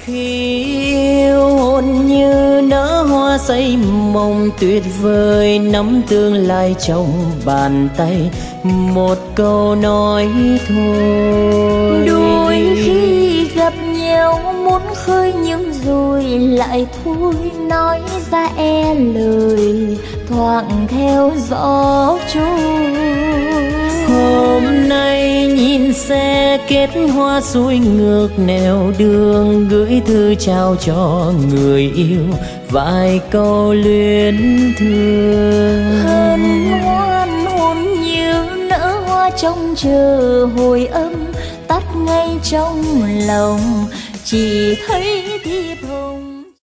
Khi yêu hôn như nở hoa say mộng tuyệt vời, nắm tương lai trong bàn tay, một câu nói thôi. Đôi khi gặp nhau muốn khơi nhưng rồi lại thôi, nói ra e lời thoảng theo gió trôi. Hôm nay nhìn xe kết hoa xuôi ngược nẻo đường, gửi thư trao cho người yêu vài câu luyến thương. Hân hoan hôn như nở hoa trông chờ hồi âm, tắt ngay trong lòng chỉ thấy thiệp hồng.